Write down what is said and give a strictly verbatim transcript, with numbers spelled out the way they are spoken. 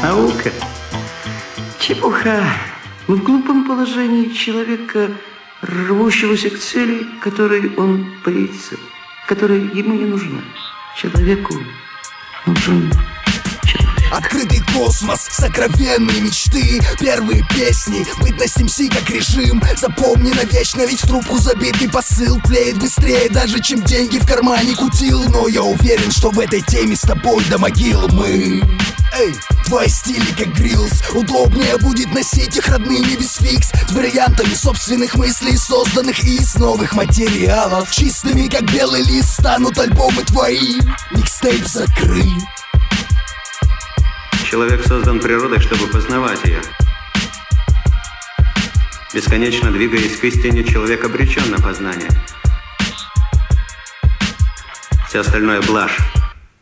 Наука. Чепуха. Мы в глупом положении человека, рвущегося к цели, которой он боится, которая ему не нужна. Человеку нужен человек. Открытый космос, сокровенные мечты, первые песни, быть на стимси как режим. Запомни навечно, ведь в трубку забитый посыл тлеет быстрее даже, чем деньги в кармане кутил. Но я уверен, что в этой теме с тобой до могилы мы. Эй, твои стили как грилс, удобнее будет носить их родными без фикс, с вариантами собственных мыслей, созданных из новых материалов. Чистыми как белый лист станут альбомы твои, микстейп закрыт. Человек создан природой, чтобы познавать ее. Бесконечно двигаясь к истине, человек обречен на познание. Все остальное блажь.